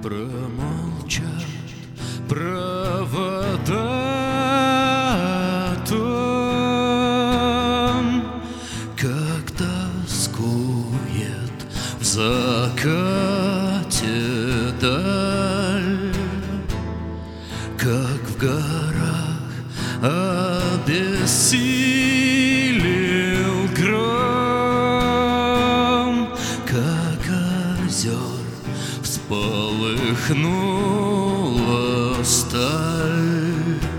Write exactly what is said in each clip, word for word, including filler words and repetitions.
Промолчат провода о том, как тоскует в закате даль, как в горах обессилел гром, как озер вспыхнула сталь.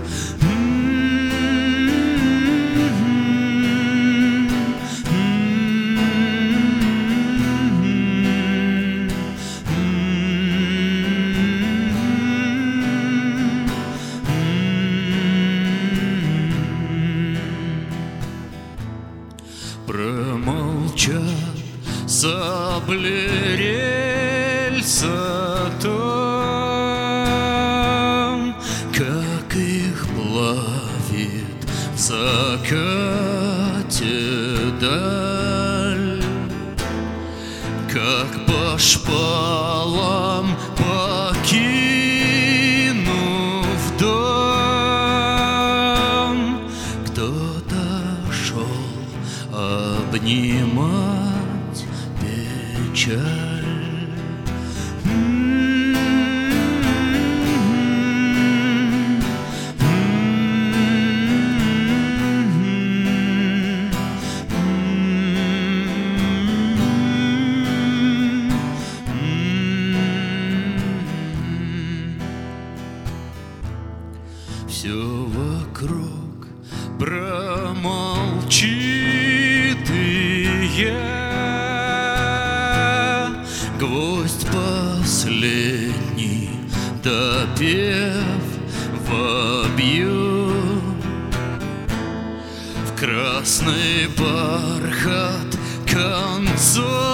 Промолчат сабли рельса том, как их плавит в закате даль, как по шпалам покинув дом, кто-то шел обнимать печаль. Все вокруг промолчит, и я гвоздь последний допев вобью в красный бархат концов.